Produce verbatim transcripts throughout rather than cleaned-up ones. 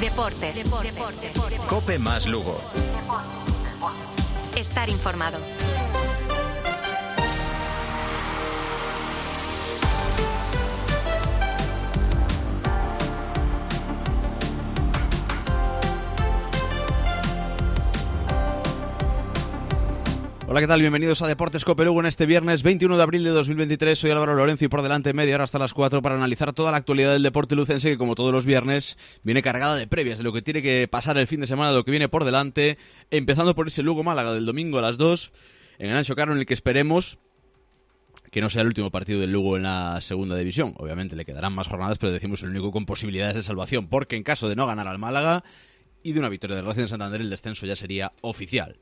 Deportes. Deportes. Deportes. COPE más Lugo. Estar informado. Hola, ¿qué tal? Bienvenidos a Deportes COPE Lugo en este viernes veintiuno de abril de dos mil veintitrés. Soy Álvaro Lorenzo y por delante media hora hasta las cuatro para analizar toda la actualidad del deporte lucense, que como todos los viernes viene cargada de previas de lo que tiene que pasar el fin de semana, de lo que viene por delante, empezando por ese Lugo-Málaga del domingo a las dos en el Anxo Carro, en el que esperemos que no sea el último partido del Lugo en la segunda división. Obviamente le quedarán más jornadas, pero decimos el único con posibilidades de salvación, porque en caso de no ganar al Málaga y de una victoria del Racing de Santander, el descenso ya sería oficial.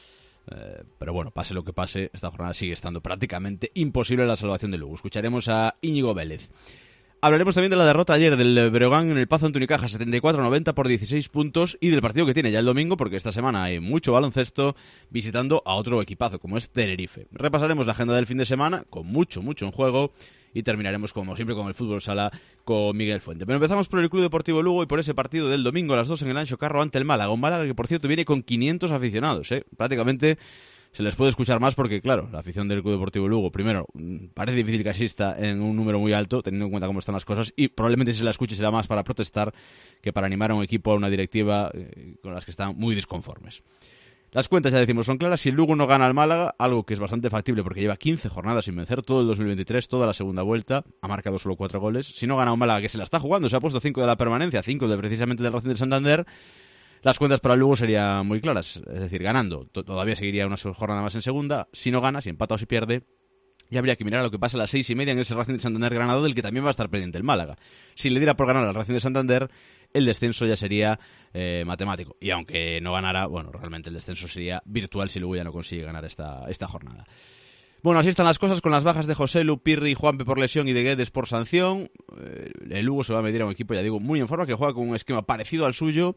Eh, pero bueno, pase lo que pase, esta jornada sigue estando prácticamente imposible la salvación del Lugo. Escucharemos a Íñigo Vélez. Hablaremos también de la derrota ayer del Breogán en el Pazo ante Unicaja, setenta y cuatro a noventa por dieciséis puntos, y del partido que tiene ya el domingo, porque esta semana hay mucho baloncesto, visitando a otro equipazo como es Tenerife. Repasaremos la agenda del fin de semana, con mucho, mucho en juego, y terminaremos como siempre con el fútbol sala con Miguel Fuente. Pero empezamos por el Club Deportivo Lugo y por ese partido del domingo a las dos en el Anxo Carro ante el Málaga. Un Málaga que, por cierto, viene con quinientos aficionados, ¿eh? Prácticamente se les puede escuchar más porque, claro, la afición del Club Deportivo Lugo, primero, parece difícil que asista en un número muy alto, teniendo en cuenta cómo están las cosas, y probablemente si se la escuche será más para protestar que para animar a un equipo, a una directiva eh, con las que están muy disconformes. Las cuentas, ya decimos, son claras. Si el Lugo no gana al Málaga, algo que es bastante factible porque lleva quince jornadas sin vencer, todo el dos mil veintitrés, toda la segunda vuelta, ha marcado solo cuatro goles. Si no gana un Málaga que se la está jugando, se ha puesto cinco de la permanencia, cinco de precisamente del Racing de Santander, las cuentas para el Lugo serían muy claras. Es decir, ganando, to- todavía seguiría una jornada más en segunda. Si no gana, si empata o si pierde, ya habría que mirar a lo que pasa a las seis y media en ese Racing de Santander Granada, del que también va a estar pendiente el Málaga. Si le diera por ganar al Racing de Santander, el descenso ya sería eh, matemático. Y aunque no ganara, bueno, realmente el descenso sería virtual si Lugo ya no consigue ganar esta, esta jornada. Bueno, así están las cosas con las bajas de Joselu, Pirri y Juanpe por lesión y de Guedes por sanción. Eh, el Lugo se va a medir a un equipo, ya digo, muy en forma, que juega con un esquema parecido al suyo.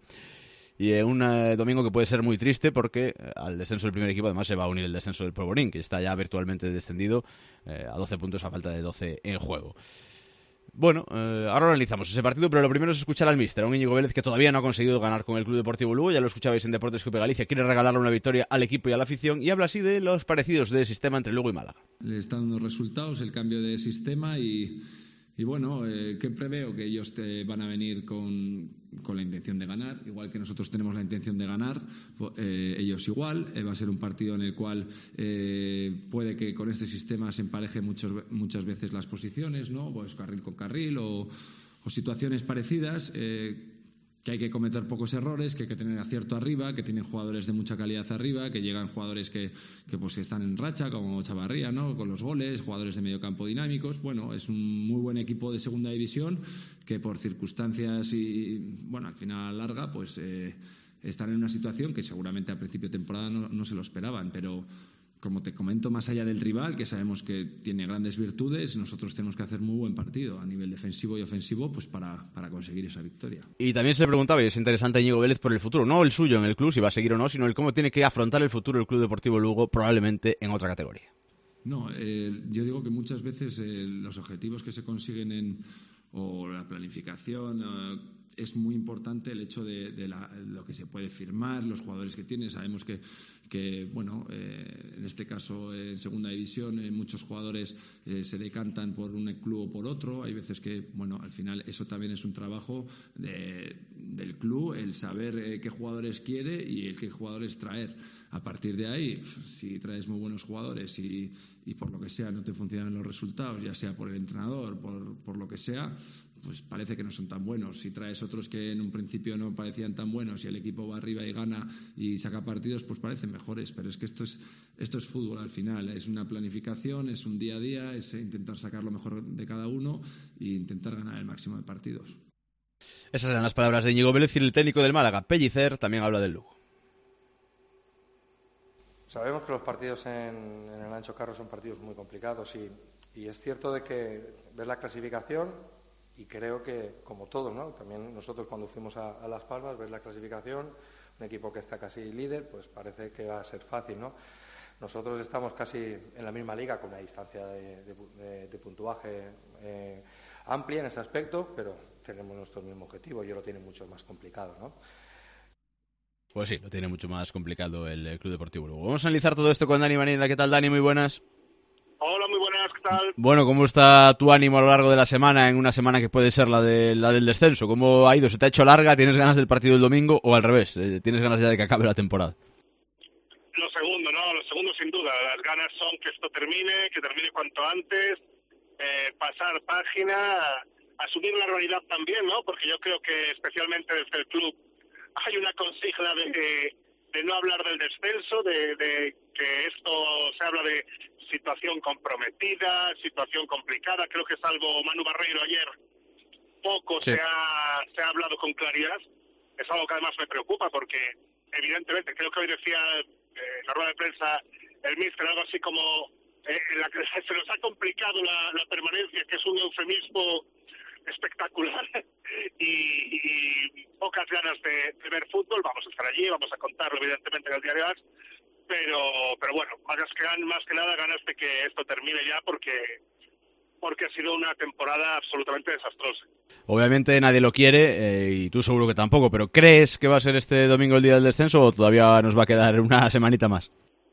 Y en un eh, domingo que puede ser muy triste porque eh, al descenso del primer equipo además se va a unir el descenso del Proborín, que está ya virtualmente descendido eh, a doce puntos a falta de doce en juego. Bueno, eh, ahora analizamos ese partido, pero lo primero es escuchar al míster, a un Íñigo Vélez que todavía no ha conseguido ganar con el Club Deportivo Lugo. Ya lo escuchabais en Deportes COPE Galicia, quiere regalarle una victoria al equipo y a la afición, y habla así de los parecidos de sistema entre Lugo y Málaga. Le está dando resultados el cambio de sistema y, y bueno, eh, ¿qué preveo? Que ellos te van a venir con, con la intención de ganar, igual que nosotros tenemos la intención de ganar, eh, ellos igual. Eh, va a ser un partido en el cual eh, puede que con este sistema se empareje muchos, muchas veces las posiciones, ¿no? Pues carril con carril o, o situaciones parecidas. Eh, que hay que cometer pocos errores, que hay que tener acierto arriba, que tienen jugadores de mucha calidad arriba, que llegan jugadores que, que pues están en racha, como Chavarría, ¿no? Con los goles, jugadores de medio campo dinámicos. Bueno, es un muy buen equipo de segunda división que por circunstancias y, bueno, al final larga, pues eh, están en una situación que seguramente a principio de temporada no, no se lo esperaban, pero como te comento, más allá del rival, que sabemos que tiene grandes virtudes, nosotros tenemos que hacer muy buen partido a nivel defensivo y ofensivo, pues para, para conseguir esa victoria. Y también se le preguntaba, y es interesante, a Íñigo Vélez por el futuro, no el suyo en el club, si va a seguir o no, sino el cómo tiene que afrontar el futuro del Club Deportivo Lugo, probablemente en otra categoría. No, eh, yo digo que muchas veces eh, los objetivos que se consiguen en, o la planificación, eh, es muy importante el hecho de, de la, lo que se puede firmar, los jugadores que tiene. Sabemos que, que bueno, eh, en este caso eh, en segunda división eh, muchos jugadores eh, se decantan por un club o por otro. Hay veces que, bueno, al final eso también es un trabajo de, del club, el saber eh, qué jugadores quiere y el qué jugadores traer. A partir de ahí, si traes muy buenos jugadores y, y por lo que sea no te funcionan los resultados, ya sea por el entrenador, por, por lo que sea, pues parece que no son tan buenos. Si traes otros que en un principio no parecían tan buenos y el equipo va arriba y gana y saca partidos, pues parecen mejores. Pero es que esto es, esto es fútbol al final. Es una planificación, es un día a día, es intentar sacar lo mejor de cada uno e intentar ganar el máximo de partidos. Esas eran las palabras de Íñigo Vélez, y el técnico del Málaga, Pellicer, también habla del Lugo. Sabemos que los partidos en, en el Anxo Carro son partidos muy complicados y, y es cierto de que ves la clasificación y creo que, como todos, ¿no? También nosotros cuando fuimos a, a Las Palmas, ves la clasificación, un equipo que está casi líder, pues parece que va a ser fácil, ¿no? Nosotros estamos casi en la misma liga con una distancia de, de, de, de puntuaje eh, amplia en ese aspecto, pero tenemos nuestro mismo objetivo, ellos lo tienen mucho más complicado, ¿no? Pues sí, lo tiene mucho más complicado el, el Club Deportivo Lugo. Vamos a analizar todo esto con Dani Manila. ¿Qué tal, Dani? Muy buenas. Hola, muy buenas, ¿qué tal? Bueno, ¿cómo está tu ánimo a lo largo de la semana, en una semana que puede ser la, de, la del descenso? ¿Cómo ha ido? ¿Se te ha hecho larga? ¿Tienes ganas del partido del domingo? ¿O al revés? Eh, ¿Tienes ganas ya de que acabe la temporada? Lo segundo, ¿no? Lo segundo sin duda. Las ganas son que esto termine, que termine cuanto antes, eh, pasar página, asumir la realidad también, ¿no? Porque yo creo que especialmente desde el club hay una consigna de, de no hablar del descenso, de, de que esto se habla de situación comprometida, situación complicada. Creo que es algo, Manu Barreiro ayer poco sí. se, ha, se ha hablado con claridad. Es algo que además me preocupa porque evidentemente creo que hoy decía eh, en la rueda de prensa el míster algo así como eh, en la que se nos ha complicado la, la permanencia, que es un eufemismo espectacular y, y pocas ganas de, de ver fútbol. Vamos a estar allí, vamos a contarlo evidentemente en el diario AS, pero pero bueno, más que, más que nada ganas de que esto termine ya porque porque ha sido una temporada absolutamente desastrosa. Obviamente nadie lo quiere, eh, y tú seguro que tampoco, pero ¿crees que va a ser este domingo el día del descenso o todavía nos va a quedar una semanita más?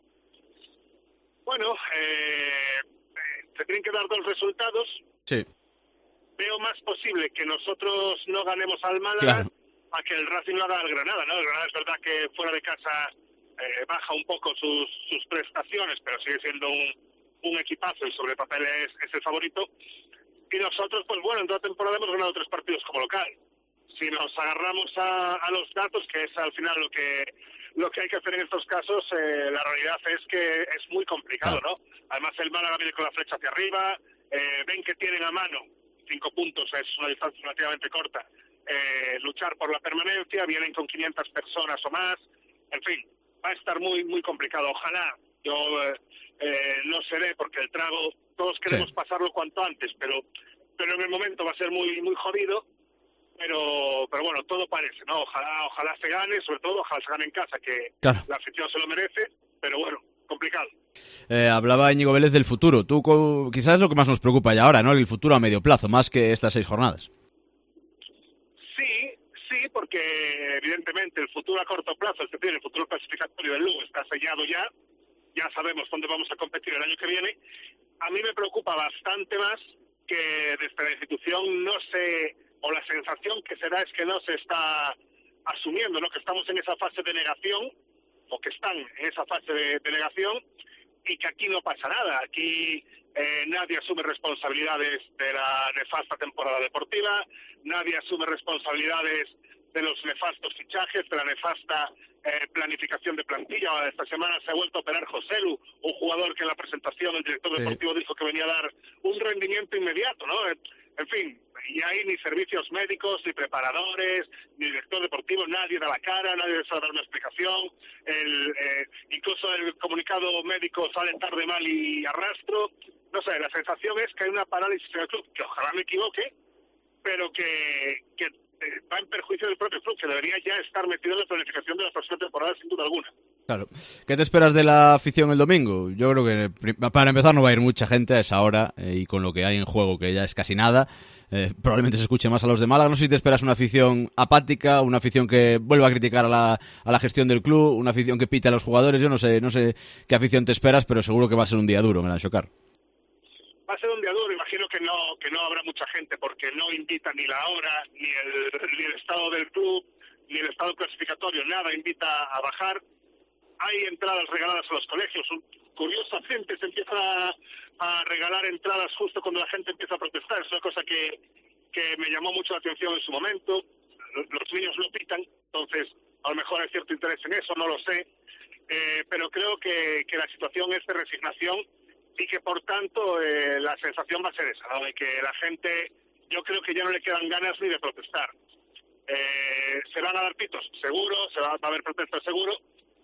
Bueno, eh, se tienen que dar dos resultados. Sí. Veo más posible que nosotros no ganemos al Málaga, claro, a que el Racing lo haga al Granada, ¿no? El Granada es verdad que fuera de casa eh, baja un poco sus, sus prestaciones, pero sigue siendo un, un equipazo y sobre el papel es, es el favorito. Y nosotros, pues bueno, en toda temporada hemos ganado tres partidos como local. Si nos agarramos a, a los datos, que es al final lo que lo que hay que hacer en estos casos, eh, la realidad es que es muy complicado, claro. ¿no? Además el Málaga viene con la flecha hacia arriba, eh, ven que tienen a mano cinco puntos, es una distancia relativamente corta, eh, luchar por la permanencia, vienen con quinientas personas o más, en fin, va a estar muy muy complicado. Ojalá, yo eh, eh, no se dé porque el trago, todos queremos sí. pasarlo cuanto antes, pero pero en el momento va a ser muy muy jodido, pero pero bueno, todo parece, ¿no? Ojalá ojalá se gane, sobre todo ojalá se gane en casa, que claro. La afición se lo merece, pero bueno, complicado. Eh, hablaba Íñigo Vélez del futuro. Tú, quizás es lo que más nos preocupa ya ahora, ¿no? El futuro a medio plazo, más que estas seis jornadas. Sí, sí, porque evidentemente el futuro a corto plazo, es decir, el futuro clasificatorio del Lugo está sellado ya. Ya sabemos dónde vamos a competir el año que viene. A mí me preocupa bastante más que desde la institución no se, o la sensación que se da es que no se está asumiendo, ¿no? Que estamos en esa fase de negación, o que están en esa fase de, de negación, y que aquí no pasa nada. Aquí eh, nadie asume responsabilidades de la nefasta temporada deportiva, nadie asume responsabilidades de los nefastos fichajes, de la nefasta eh, planificación de plantilla. Esta semana se ha vuelto a operar Joselu, un jugador que en la presentación el director deportivo sí. dijo que venía a dar un rendimiento inmediato, ¿no? En fin, y ahí ni servicios médicos, ni preparadores, ni director deportivo, nadie da la cara, nadie sabe dar una explicación. El, eh, incluso el comunicado médico sale tarde, mal y arrastro. No sé, la sensación es que hay una parálisis en el club, que ojalá me equivoque, pero que, que va en perjuicio del propio club, que debería ya estar metido en la planificación de la próxima temporada sin duda alguna. Claro. ¿Qué te esperas de la afición el domingo? Yo creo que para empezar no va a ir mucha gente a esa hora, eh, y con lo que hay en juego, que ya es casi nada, eh, probablemente se escuche más a los de Málaga. No sé si te esperas una afición apática, una afición que vuelva a criticar a la, a la gestión del club, una afición que pite a los jugadores. Yo no sé no sé qué afición te esperas, pero seguro que va a ser un día duro, Melan Xocar. Va a ser un día duro, imagino que no que no habrá mucha gente porque no invita ni la hora, ni el, ni el estado del club, ni el estado clasificatorio, nada invita a bajar. Hay entradas regaladas a los colegios. Curiosamente se empieza a, a regalar entradas justo cuando la gente empieza a protestar. Es una cosa que, que me llamó mucho la atención en su momento. Los niños lo pitan, entonces a lo mejor hay cierto interés en eso, no lo sé. Eh, pero creo que, que la situación es de resignación y que por tanto eh, la sensación va a ser esa, ¿no? De que la gente, yo creo que ya no le quedan ganas ni de protestar. Eh, se van a dar pitos, seguro, se va, va a haber protestas seguro,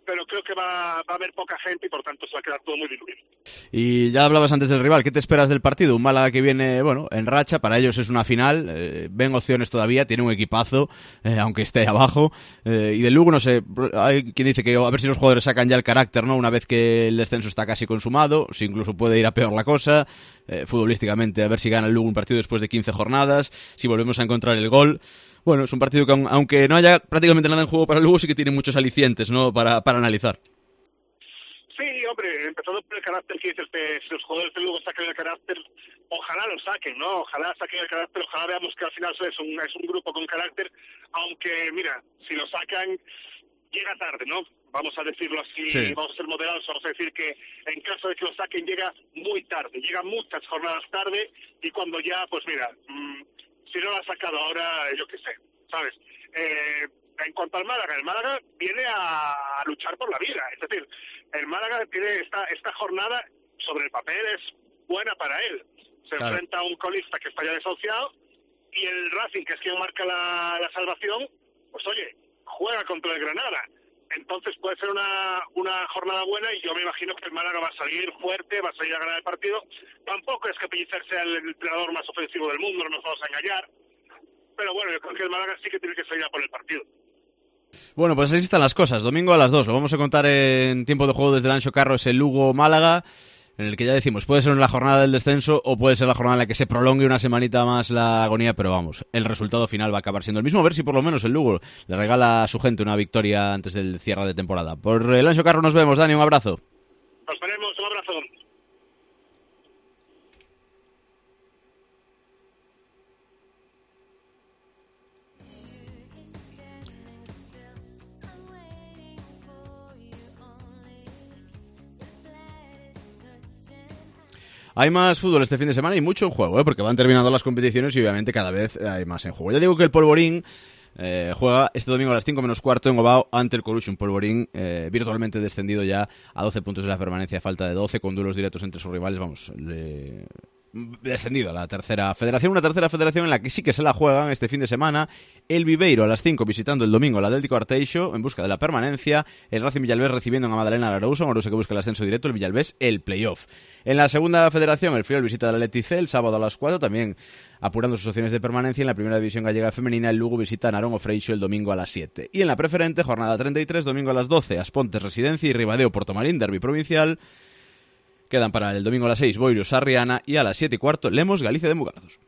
pero creo que va, va a haber poca gente y por tanto se va a quedar todo muy diluido. Y ya hablabas antes del rival, ¿qué te esperas del partido? Un Málaga que viene, bueno, en racha, para ellos es una final, eh, ven opciones todavía, tiene un equipazo, eh, aunque esté abajo, eh, y del Lugo, no sé, hay quien dice que a ver si los jugadores sacan ya el carácter, ¿no? Una vez que el descenso está casi consumado, si incluso puede ir a peor la cosa, eh, futbolísticamente, a ver si gana el Lugo un partido después de quince jornadas, si volvemos a encontrar el gol. Bueno, es un partido que aunque no haya prácticamente nada en juego para el Lugo, sí que tiene muchos alicientes, ¿no? Para, para analizar. Sí, hombre, empezando por el carácter que dices, que si los jugadores del Lugo sacan el carácter, ojalá lo saquen, ¿no? Ojalá saquen el carácter, ojalá veamos que al final es un, es un grupo con carácter, aunque, mira, si lo sacan, llega tarde, ¿no? Vamos a decirlo así, sí. Vamos a ser moderados, vamos a decir que en caso de que lo saquen llega muy tarde, llega muchas jornadas tarde y cuando ya, pues mira, mmm, si no lo ha sacado ahora, yo qué sé, ¿sabes? Eh, en cuanto al Málaga, el Málaga viene a, a luchar por la vida, es decir, el Málaga tiene esta, esta jornada, sobre el papel es buena para él, se claro. enfrenta a un colista que está ya desahuciado y el Racing, que es quien marca la, la salvación, pues oye, juega contra el Granada. Entonces puede ser una, una jornada buena y yo me imagino que el Málaga va a salir fuerte, va a salir a ganar el partido. Tampoco es que Pellicer sea el entrenador más ofensivo del mundo, no nos vamos a engañar. Pero bueno, yo creo que el Málaga sí que tiene que salir a por el partido. Bueno, pues así están las cosas. Domingo a las dos. Lo vamos a contar en tiempo de juego desde el Anxo Carro, es el Lugo-Málaga, en el que ya decimos, puede ser la jornada del descenso o puede ser la jornada en la que se prolongue una semanita más la agonía, pero vamos, el resultado final va a acabar siendo el mismo. A ver si por lo menos el Lugo le regala a su gente una victoria antes del cierre de temporada. Por el Anxo Carro nos vemos, Dani, un abrazo. Nos veremos, un abrazo. Hay más fútbol este fin de semana y mucho en juego, ¿eh? Porque van terminando las competiciones y obviamente cada vez hay más en juego. Ya digo que el Polvorín eh, juega este domingo a las cinco menos cuarto en Ovao ante el Corucho, un Polvorín eh, virtualmente descendido ya a doce puntos de la permanencia, falta de doce, con duelos directos entre sus rivales, vamos, le... descendido a la tercera federación, una tercera federación en la que sí que se la juegan este fin de semana. El Viveiro a las cinco visitando el domingo el Atlético Arteixo en busca de la permanencia, el Racing Villalbés recibiendo en Madalena al Arousa, un Arousa que busca el ascenso directo, el Villalbés el playoff. En la segunda federación el Friol visita al Athletic C el sábado a las cuatro, también apurando sus opciones de permanencia. En la primera división gallega femenina el Lugo visita a Narón o Freixo el domingo a las siete. Y en la preferente, jornada treinta y tres, domingo a las doce, Aspontes Residencia y Ribadeo Portomarín, derbi provincial. Quedan para el domingo a las seis Boiro Sarriana y a las siete y cuarto Lemos Galicia de Mugarzos.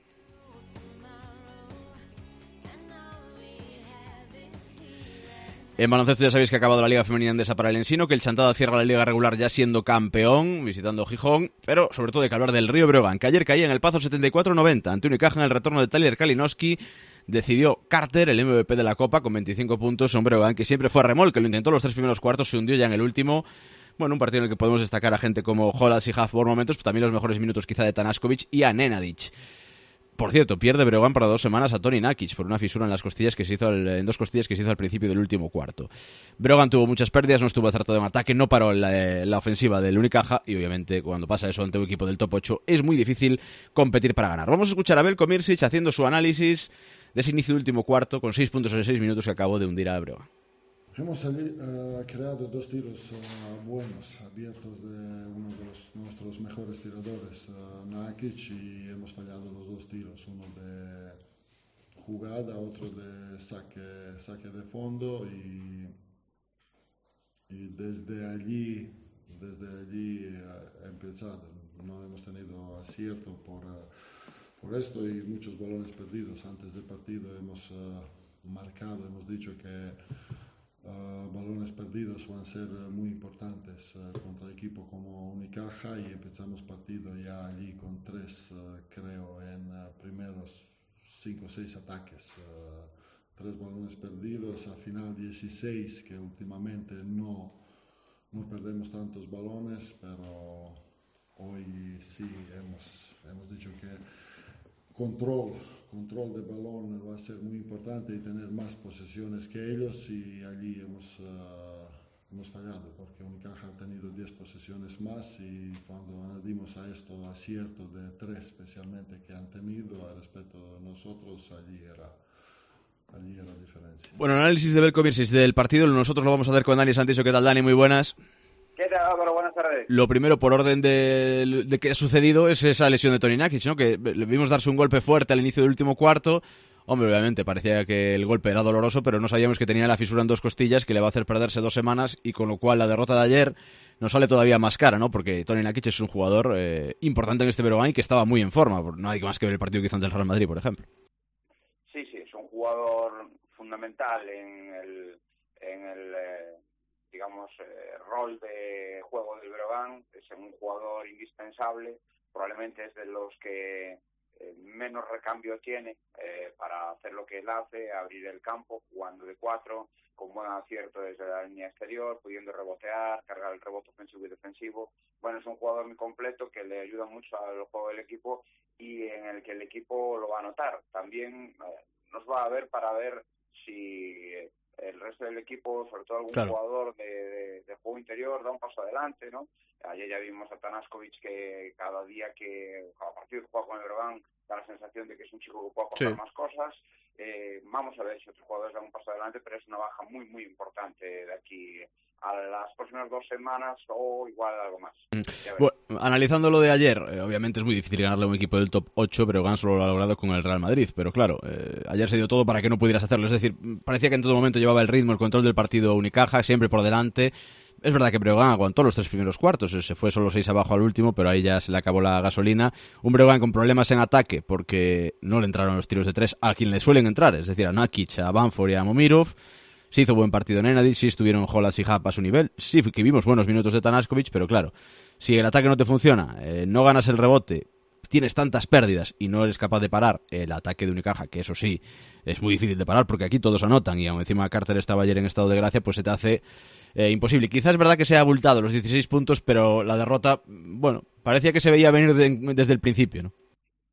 En baloncesto ya sabéis que ha acabado la Liga Femenina Endesa para el Ensino, que el Chantada cierra la Liga regular ya siendo campeón, visitando Gijón, pero sobre todo hay que hablar del Río Breogán, que ayer caía en el Pazo setenta y cuatro noventa ante Unicaja en el retorno de Tyler Kalinowski. Decidió Carter, el M V P de la Copa, con veinticinco puntos, un Breogán que siempre fue a remolque, lo intentó los tres primeros cuartos, se hundió ya en el último. Bueno, un partido en el que podemos destacar a gente como Holas y Huff por momentos, pero también los mejores minutos quizá de Tanaskovic y a Nenadic. Por cierto, pierde Breogán para dos semanas a Toni Nakic por una fisura en las costillas que se hizo al, en dos costillas que se hizo al principio del último cuarto. Breogán tuvo muchas pérdidas, no estuvo acertado en ataque, no paró la, la ofensiva del Unicaja y obviamente cuando pasa eso ante un equipo del top ocho es muy difícil competir para ganar. Vamos a escuchar a Belko Mirsic haciendo su análisis de ese inicio del último cuarto con seis puntos en seis minutos que acabó de hundir a Breogán. Hemos uh, creado dos tiros uh, buenos, abiertos de uno de los, nuestros mejores tiradores, uh, Nakic, y hemos fallado los dos tiros, uno de jugada, otro de saque, saque de fondo, y, y desde allí, desde allí uh, empezado. No hemos tenido acierto por, uh, por esto y muchos balones perdidos. Antes del partido hemos uh, marcado, hemos dicho que Uh, balones perdidos van a ser uh, muy importantes uh, contra equipo como Unicaja, y empezamos partido ya allí con tres, uh, creo, en uh, primeros cinco o seis ataques. Uh, tres balones perdidos, al final dieciséis, que últimamente no, no perdemos tantos balones, pero hoy sí hemos, hemos dicho que control, control de balón va a ser muy importante y tener más posesiones que ellos, y allí hemos, uh, hemos fallado porque Unicaja ha tenido diez posesiones más, y cuando añadimos a esto acierto de tres especialmente que han tenido a respecto de nosotros, allí era, allí era difícil. diferencia. Bueno, análisis de Belko Mirsic del partido, nosotros lo vamos a hacer con Dani Santiso. ¿Qué tal, Dani? Muy buenas. ¿Qué tal, Álvaro? Buenas tardes. Lo primero, por orden de, de qué ha sucedido, es esa lesión de Toni Nakic, ¿no? Que le vimos darse un golpe fuerte al inicio del último cuarto. Hombre, obviamente, parecía que el golpe era doloroso, pero no sabíamos que tenía la fisura en dos costillas, que le va a hacer perderse dos semanas, y con lo cual la derrota de ayer nos sale todavía más cara, ¿no? Porque Toni Nakic es un jugador eh, importante en este Breogán y que estaba muy en forma. No hay más que ver el partido que hizo ante el Real Madrid, por ejemplo. Sí, sí, es un jugador fundamental en el, en el eh, digamos, eh, rol de juego del Breogán. Es un jugador indispensable, probablemente es de los que eh, menos recambio tiene eh, para hacer lo que él hace, abrir el campo, jugando de cuatro, con buen acierto desde la línea exterior, pudiendo rebotear, cargar el rebote ofensivo y defensivo. Bueno, es un jugador muy completo que le ayuda mucho al juego del equipo y en el que el equipo lo va a notar. También eh, nos va a ver para ver si el resto del equipo, sobre todo algún claro. jugador de, de, de juego interior, da un paso adelante, ¿no? Ayer ya vimos a Tanaskovic que cada día que, cada partido que juega con el Breogán, da la sensación de que es un chico que puede aportar sí. más cosas. Eh, vamos a ver si otros jugadores dan un paso adelante, pero es una baja muy, muy importante de aquí a las próximas dos semanas o igual algo más. Bueno, analizando lo de ayer, eh, obviamente es muy difícil ganarle a un equipo del top ocho, pero Breogán solo lo ha logrado con el Real Madrid. Pero claro, eh, ayer se dio todo para que no pudieras hacerlo. Es decir, parecía que en todo momento llevaba el ritmo, el control del partido Unicaja, siempre por delante. Es verdad que Breogán aguantó los tres primeros cuartos, se fue solo seis abajo al último, pero ahí ya se le acabó la gasolina. Un Breogán con problemas en ataque, porque no le entraron los tiros de tres a quien le suelen entrar, es decir, a Nakic, a Banford y a Momirov. Sí hizo buen partido Nenadic, sí estuvieron Hollatz y Happ a su nivel, sí que vimos buenos minutos de Tanaskovic, pero claro, si el ataque no te funciona, eh, no ganas el rebote, tienes tantas pérdidas y no eres capaz de parar el ataque de Unicaja, que eso sí, es muy difícil de parar porque aquí todos anotan y aún encima Carter estaba ayer en estado de gracia, pues se te hace eh, imposible. Quizás es verdad que se ha abultado los dieciséis puntos, pero la derrota, bueno, parecía que se veía venir de, desde el principio, ¿no?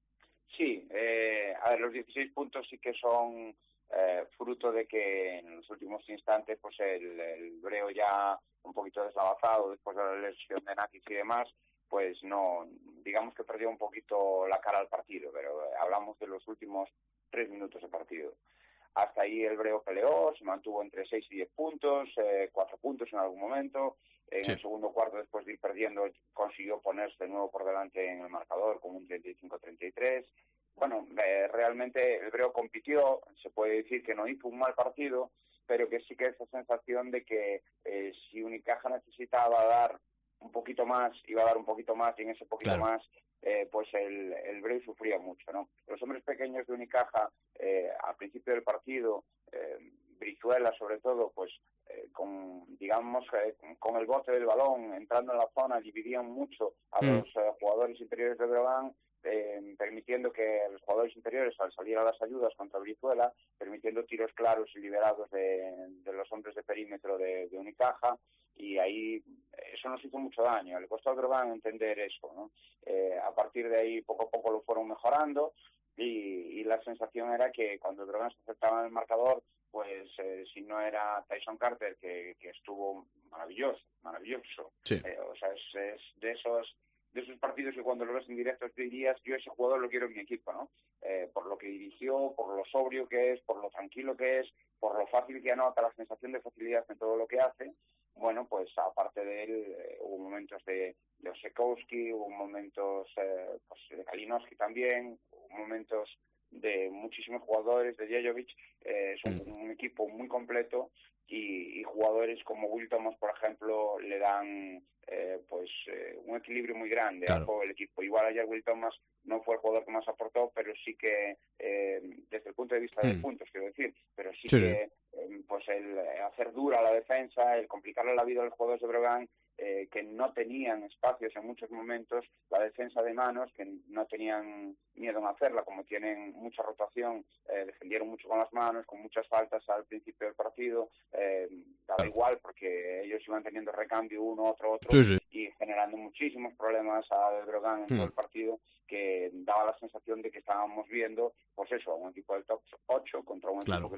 Sí, eh, a ver, los dieciséis puntos sí que son eh, fruto de que en los últimos instantes pues el, el Breo ya un poquito deslavazado después de la lesión de Nakic y demás, pues no, digamos que perdió un poquito la cara al partido, pero eh, hablamos de los últimos tres minutos de partido. Hasta ahí el Breo peleó, se mantuvo entre seis y diez puntos, eh, cuatro puntos en algún momento. En sí. el segundo cuarto, después de ir perdiendo, consiguió ponerse de nuevo por delante en el marcador con un treinta y cinco a treinta y tres. Bueno, eh, realmente el Breo compitió, se puede decir que no hizo un mal partido, pero que sí que esa sensación de que eh, si Unicaja necesitaba dar un poquito más, iba a dar un poquito más, y en ese poquito claro. más, eh, pues el, el Breu sufría mucho, ¿no? Los hombres pequeños de Unicaja, eh, al principio del partido, eh, Brizuela sobre todo, pues eh, con, digamos, eh, con el bote del balón, entrando en la zona, dividían mucho a mm. los eh, jugadores interiores de Breogán, eh, permitiendo que los jugadores interiores, al salir a las ayudas contra Brizuela, permitiendo tiros claros y liberados de, de los hombres de perímetro de, de Unicaja, y ahí eso nos hizo mucho daño. Le costó a Breogán entender eso, ¿no? Eh, a partir de ahí poco a poco lo fueron mejorando y, y la sensación era que cuando el Breogán se acercaba en el marcador, pues eh, si no era Tyson Carter, que, que estuvo maravilloso, maravilloso. Sí. Eh, o sea, es, es de esos de esos partidos que cuando lo ves en directo dirías, yo ese jugador lo quiero en mi equipo, ¿no? Eh, por lo que dirigió, por lo sobrio que es, por lo tranquilo que es, por lo fácil que anota, la sensación de facilidad en todo lo que hace. Bueno, pues aparte de él, eh, hubo momentos de, de Osekowski, hubo momentos eh, pues, de Kalinowski también, hubo momentos de muchísimos jugadores, de Jejovic. Eh, es un, un equipo muy completo y, y jugadores como Will Thomas, por ejemplo, le dan eh, pues eh, un equilibrio muy grande claro. al juego del equipo. Igual ayer Will Thomas no fue el jugador que más aportó, pero sí que eh, desde el punto de vista mm. de puntos, quiero decir, pero sí, sí que eh, pues el hacer dura la defensa, el complicarle la vida a los jugadores de Breogán, eh, que no tenían espacios en muchos momentos, la defensa de manos, que no tenían miedo en hacerla, como tienen mucha rotación, eh, defendieron mucho con las manos, con muchas faltas al principio del partido, eh, daba igual porque ellos iban teniendo recambio uno, otro, otro, sí, sí. y generando muchísimos problemas a Breogán en mm. todo el partido, que daba la sensación de que estábamos viendo, pues eso, un equipo del top ocho contra un claro. equipo que no es el top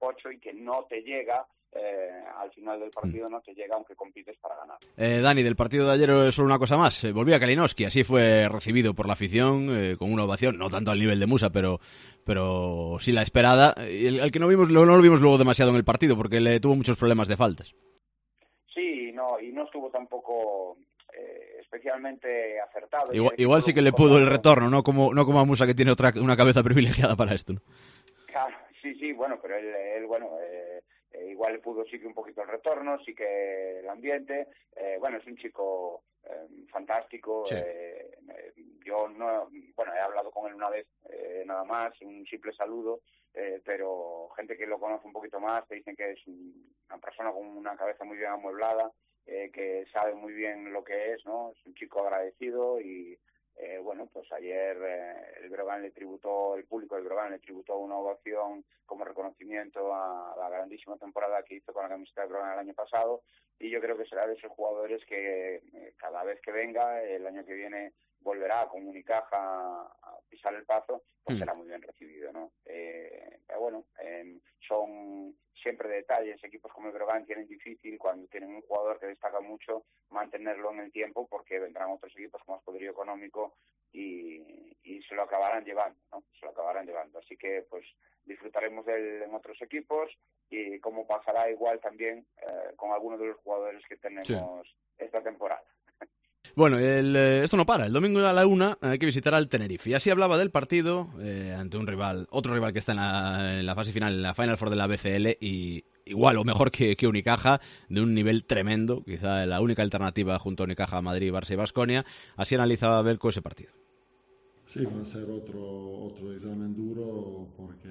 topocho y que no te llega, eh, al final del partido no te llega aunque compites para ganar. Eh, Dani, del partido de ayer solo una cosa más. Eh, volvió a Kalinowski, así fue recibido por la afición, eh, con una ovación, no tanto al nivel de Musa, pero pero sí la esperada. El, el que no vimos, no lo vimos luego demasiado en el partido, porque le tuvo muchos problemas de faltas. Sí, no, y no estuvo tampoco eh, especialmente acertado. Igual, igual sí que le pudo el retorno, no como no como a Musa, que tiene otra una cabeza privilegiada para esto, ¿no? Claro, sí, sí, bueno, pero él, él bueno, eh, eh, igual le pudo sí que un poquito el retorno, sí que el ambiente. Eh, bueno, es un chico eh, fantástico. Sí. Eh, yo no, bueno, he hablado con él una vez, eh, nada más, un simple saludo. Eh, pero gente que lo conoce un poquito más te dicen que es un, una persona con una cabeza muy bien amueblada, eh, que sabe muy bien lo que es, ¿no? Es un chico agradecido y, eh, bueno, pues ayer eh, el Breogán le tributó, el público del Breogán le tributó una ovación como reconocimiento a la grandísima temporada que hizo con la camiseta del Breogán el año pasado, y yo creo que será de esos jugadores que eh, cada vez que venga, el año que viene, volverá con Unicaja a pisar el Pazo, pues mm. será muy bien recibido, ¿no? Eh, pero bueno, eh, son siempre detalles. Equipos como el Breogán tienen difícil, cuando tienen un jugador que destaca mucho, mantenerlo en el tiempo, porque vendrán otros equipos con más poderío económico y, y se lo acabarán llevando, ¿no? Se lo acabarán llevando. Así que, pues, disfrutaremos de él en otros equipos, y como pasará igual también eh, con algunos de los jugadores que tenemos sí. esta temporada. Bueno, el, eh, esto no para. El domingo a la una hay que visitar al Tenerife. Y así hablaba del partido eh, ante un rival, otro rival que está en la, en la fase final, en la Final Four de la B C L, y igual o mejor que, que Unicaja, de un nivel tremendo, quizá la única alternativa junto a Unicaja, Madrid, Barça y Baskonia. Así analizaba Belko ese partido. Sí, va a ser otro, otro examen duro, porque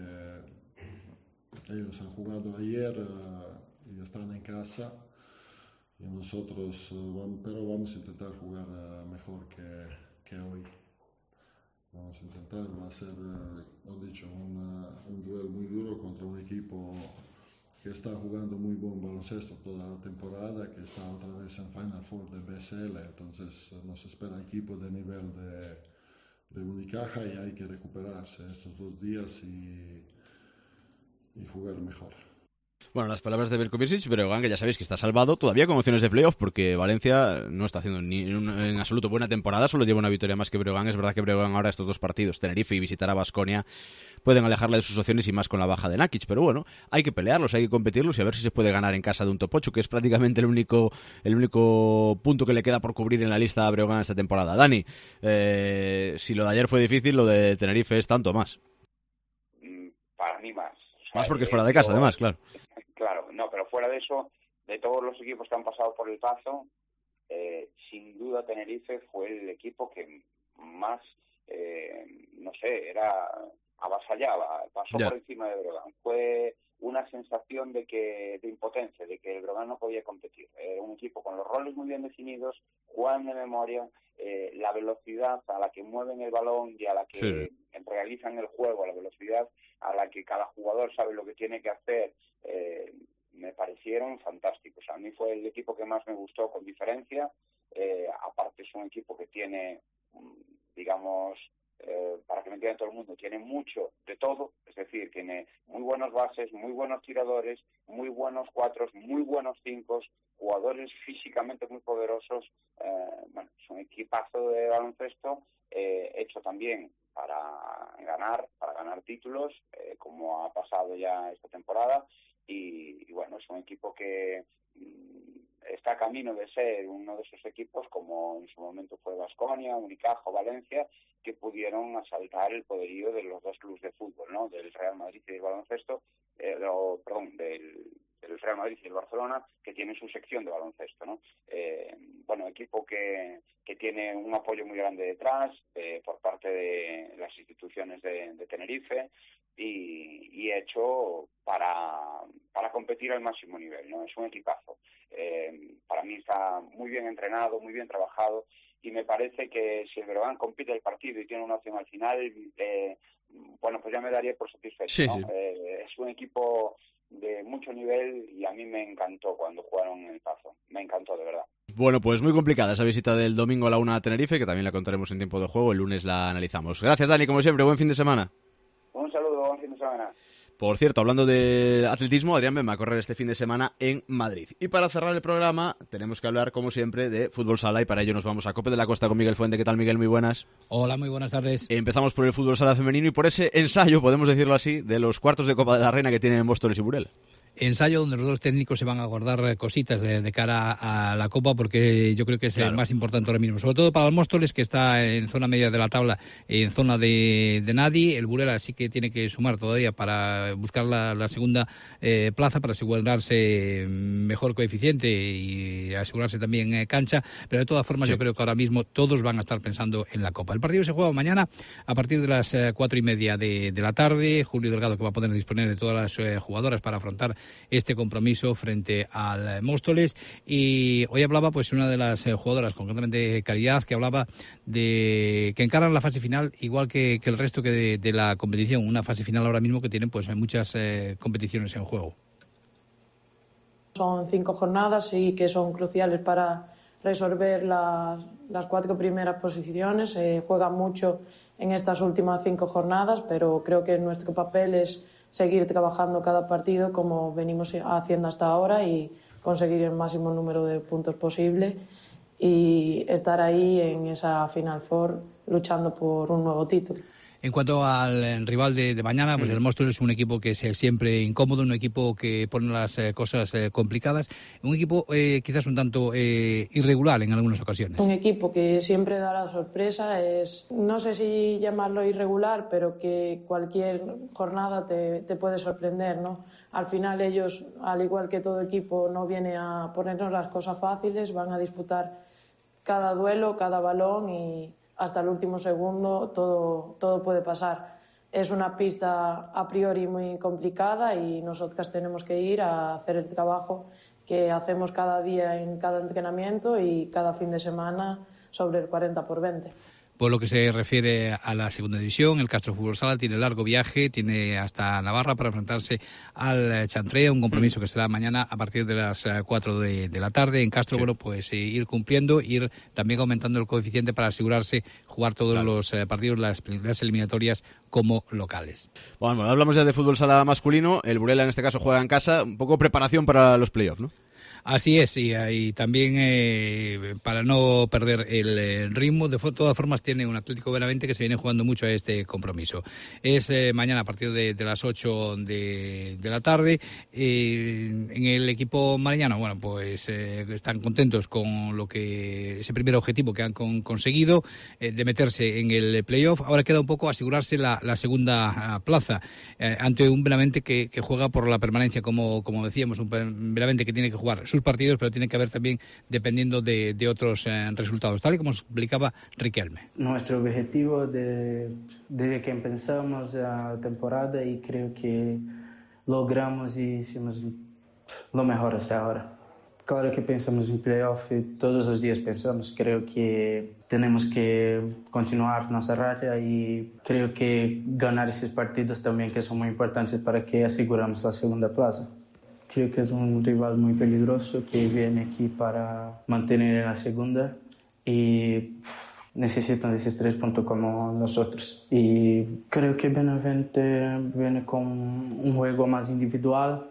ellos han jugado ayer uh, y están en casa. Y nosotros, uh, pero vamos a intentar jugar uh, mejor que, que hoy. Vamos a intentar, va a ser, uh, lo dicho, una, un duelo muy duro contra un equipo que está jugando muy buen baloncesto toda la temporada, que está otra vez en Final Four de B S L. Entonces uh, nos espera equipo de nivel de, de Unicaja, y hay que recuperarse estos dos días y, y jugar mejor. Bueno, las palabras de Belko Mirsic, Breogán, que ya sabéis que está salvado, todavía con opciones de playoff, porque Valencia no está haciendo ni en, en absoluto buena temporada, solo lleva una victoria más que Breogán. Es verdad que Breogán ahora estos dos partidos, Tenerife y visitar a Baskonia, pueden alejarle de sus opciones, y más con la baja de Nakic, pero bueno, hay que pelearlos, hay que competirlos y a ver si se puede ganar en casa de un top ocho, que es prácticamente el único el único punto que le queda por cubrir en la lista de Breogán esta temporada. Dani, eh, si lo de ayer fue difícil, lo de Tenerife es tanto más. Para mí más. O sea, más porque es fuera de casa, además, claro. Claro, no, pero fuera de eso, de todos los equipos que han pasado por el Pazo, eh, sin duda Tenerife fue el equipo que más, eh, no sé, era avasallaba, pasó yeah. por encima de Breogán. Fue una sensación de que de impotencia, de que el Breogán no podía competir. Era un equipo con los roles muy bien definidos, jugando de memoria, eh, la velocidad a la que mueven el balón y a la que sí. realizan el juego, la velocidad a la que cada jugador sabe lo que tiene que hacer, eh, me parecieron fantásticos. A mí fue el equipo que más me gustó con diferencia. Eh, aparte es un equipo que tiene, digamos, eh, para que me entienda todo el mundo, tiene mucho de todo, es decir, tiene muy buenos bases, muy buenos tiradores, muy buenos cuatros, muy buenos cinco, jugadores físicamente muy poderosos. Eh, bueno, es un equipazo de baloncesto, eh, hecho también para ganar, para ganar títulos, eh, como ha pasado ya esta temporada, y, y bueno, es un equipo que mmm, está a camino de ser uno de esos equipos, como en su momento fue Baskonia, Unicaja o Valencia, que pudieron asaltar el poderío de los dos clubes de fútbol, ¿no? Del Real Madrid y del baloncesto, eh, o, perdón, del, del Real Madrid y el Barcelona, que tienen su sección de baloncesto, ¿no? Eh, bueno, equipo que, que tiene un apoyo muy grande detrás, eh, por parte de las instituciones de, de Tenerife, y, y hecho para, para competir al máximo nivel, ¿no? Es un equipazo. Eh, para mí está muy bien entrenado, muy bien trabajado, y me parece que si el Breogán compite el partido y tiene una opción al final, eh, bueno, pues ya me daría por satisfecho, sí, ¿no? Sí. Eh, es un equipo de mucho nivel y a mí me encantó cuando jugaron en el Pazo. Me encantó, de verdad. Bueno, pues muy complicada esa visita del domingo a la una a Tenerife, que también la contaremos en tiempo de juego. El lunes la analizamos. Gracias, Dani, como siempre. Buen fin de semana. Un saludo, buen fin de semana. Por cierto, hablando de atletismo, Adrián Bem va a correr este fin de semana en Madrid. Y para cerrar el programa, tenemos que hablar, como siempre, de fútbol sala, y para ello nos vamos a Cope de la Costa con Miguel Fuente. ¿Qué tal, Miguel? Muy buenas. Hola, muy buenas tardes. Empezamos por el fútbol sala femenino y por ese ensayo, podemos decirlo así, de los cuartos de Copa de la Reina que tienen Móstoles y Burela. Ensayo donde los dos técnicos se van a guardar cositas de, de cara a la Copa, porque yo creo que es claro. el más importante ahora mismo, sobre todo para el Móstoles, que está en zona media de la tabla, en zona de, de nadie. El Burela sí que tiene que sumar todavía para buscar la, la segunda eh, plaza, para asegurarse mejor coeficiente y asegurarse también eh, cancha, pero de todas formas sí. yo creo que ahora mismo todos van a estar pensando en la Copa. El partido se juega mañana a partir de las eh, cuatro y media de, de la tarde. Julio Delgado, que va a poder disponer de todas las eh, jugadoras para afrontar este compromiso frente al Móstoles. Y hoy hablaba pues una de las eh, jugadoras, concretamente Caridad, que hablaba de que encaran la fase final igual que, que el resto que de, de la competición, una fase final ahora mismo que tienen pues muchas eh, competiciones en juego. Son cinco jornadas y que son cruciales para resolver las, las cuatro primeras posiciones. Se juega mucho en estas últimas cinco jornadas, pero creo que nuestro papel es seguir trabajando cada partido como venimos haciendo hasta ahora y conseguir el máximo número de puntos posible y estar ahí en esa Final Four luchando por un nuevo título. En cuanto al rival de, de mañana, pues el Móstoles es un equipo que es siempre incómodo, un equipo que pone las eh, cosas eh, complicadas, un equipo eh, quizás un tanto eh, irregular en algunas ocasiones. Un equipo que siempre da la sorpresa, es no sé si llamarlo irregular, pero que cualquier jornada te, te puede sorprender, ¿no? Al final ellos, al igual que todo equipo, no viene a ponernos las cosas fáciles, van a disputar cada duelo, cada balón y hasta el último segundo todo, todo puede pasar. Es una pista a priori muy complicada y nosotras tenemos que ir a hacer el trabajo que hacemos cada día en cada entrenamiento y cada fin de semana sobre el cuarenta por veinte. Por lo que se refiere a la segunda división, el Castro Fútbol Sala tiene largo viaje, tiene hasta Navarra para enfrentarse al Chantré, un compromiso que será mañana a partir de las cuatro de, de la tarde. En Castro, sí. bueno, pues eh, ir cumpliendo, ir también aumentando el coeficiente para asegurarse jugar todos claro. los eh, partidos, las, las eliminatorias como locales. Bueno, bueno, hablamos ya de fútbol sala masculino, el Burela en este caso juega en casa, un poco preparación para los playoffs, ¿no? Así es, y, y también eh, para no perder el, el ritmo, de todas formas tiene un Atlético Benavente que se viene jugando mucho a este compromiso. Es eh, mañana a partir de, de las ocho de, de la tarde. Eh, en el equipo mariñano, bueno, pues eh, están contentos con lo que ese primer objetivo que han con, conseguido, eh, de meterse en el playoff. Ahora queda un poco asegurarse la, la segunda plaza eh, ante un Benavente que, que juega por la permanencia, como, como decíamos, un Benavente que tiene que jugar sus partidos, pero tiene que haber también dependiendo de, de otros eh, resultados, tal y como explicaba Riquelme. Nuestro objetivo de, desde que empezamos la temporada, y creo que logramos y hicimos lo mejor hasta ahora. Claro que pensamos en playoff y todos los días pensamos, creo que tenemos que continuar nuestra racha y creo que ganar esos partidos también que son muy importantes para que aseguramos la segunda plaza. Creo que es un rival muy peligroso que viene aquí para mantener en la segunda y necesitan esos tres puntos como nosotros. Y creo que Benavente viene con un juego más individual,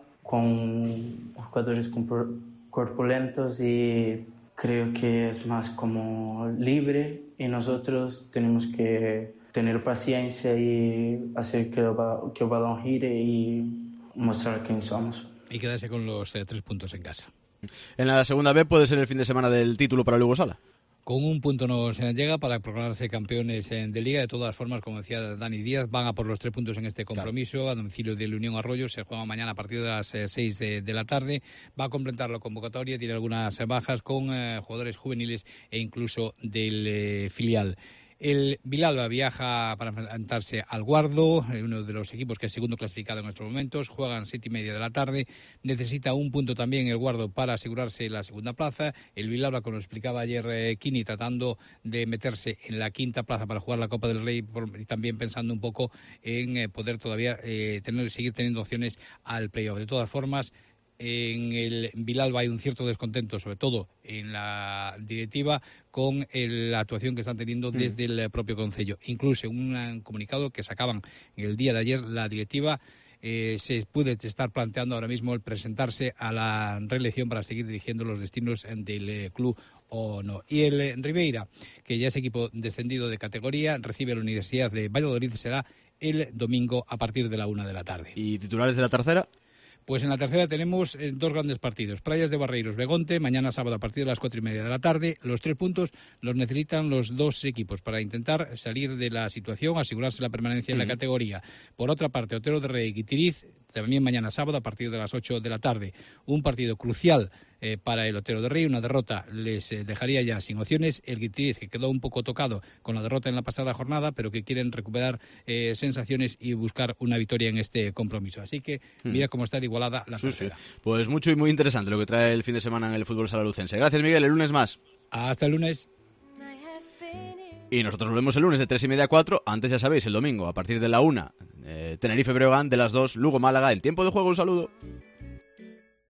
con jugadores corpulentos y creo que es más como libre y nosotros tenemos que tener paciencia y hacer que el, que el balón gire y mostrar quién somos. Y quedarse con los eh, tres puntos en casa. En la segunda B puede ser el fin de semana del título para Lugo Sala. Con un punto nos llega para proclamarse campeones de Liga. De todas formas, como decía Dani Díaz, van a por los tres puntos en este compromiso, claro. A domicilio del Unión Arroyo. Se juega mañana a partir de las eh, seis de, de la tarde. Va a completar la convocatoria, tiene algunas bajas con eh, jugadores juveniles e incluso del eh, filial. El Vilalba viaja para enfrentarse al Guardo, uno de los equipos que es segundo clasificado en estos momentos. Juegan siete y media de la tarde. Necesita un punto también el Guardo para asegurarse la segunda plaza. El Vilalba, como lo explicaba ayer eh, Kini, tratando de meterse en la quinta plaza para jugar la Copa del Rey, por, y también pensando un poco en eh, poder todavía eh, tener, seguir teniendo opciones al playoff. De todas formas, en el Vilalba hay un cierto descontento, sobre todo en la directiva, con el, la actuación que están teniendo desde el propio concello. Incluso un comunicado que sacaban en el día de ayer la directiva eh, se puede estar planteando ahora mismo el presentarse a la reelección para seguir dirigiendo los destinos del eh, club o no. Y el eh, Ribeira, que ya es equipo descendido de categoría, recibe a la Universidad de Valladolid, será el domingo a partir de la una de la tarde. ¿Y titulares de la tercera? Pues en la tercera tenemos eh, dos grandes partidos. Prayas de Barreiros, Begonte, mañana sábado a partir de las cuatro y media de la tarde. Los tres puntos los necesitan los dos equipos para intentar salir de la situación, asegurarse la permanencia en la categoría. Por otra parte, Otero de Rey y Guitiriz, también mañana sábado a partir de las ocho de la tarde. Un partido crucial eh, para el Otero de Rey. Una derrota les eh, dejaría ya sin opciones. El Guitiriz, que quedó un poco tocado con la derrota en la pasada jornada, pero que quieren recuperar eh, sensaciones y buscar una victoria en este compromiso. Así que mira cómo está de igualada la sí, tercera. Sí. Pues mucho y muy interesante lo que trae el fin de semana en el fútbol sala lucense. Gracias, Miguel. El lunes más. Hasta el lunes. Y nosotros volvemos el lunes de tres y media a cuatro. Antes, ya sabéis, el domingo a partir de la una, eh, Tenerife Breogán, de las dos, Lugo Málaga. El tiempo de juego, un saludo.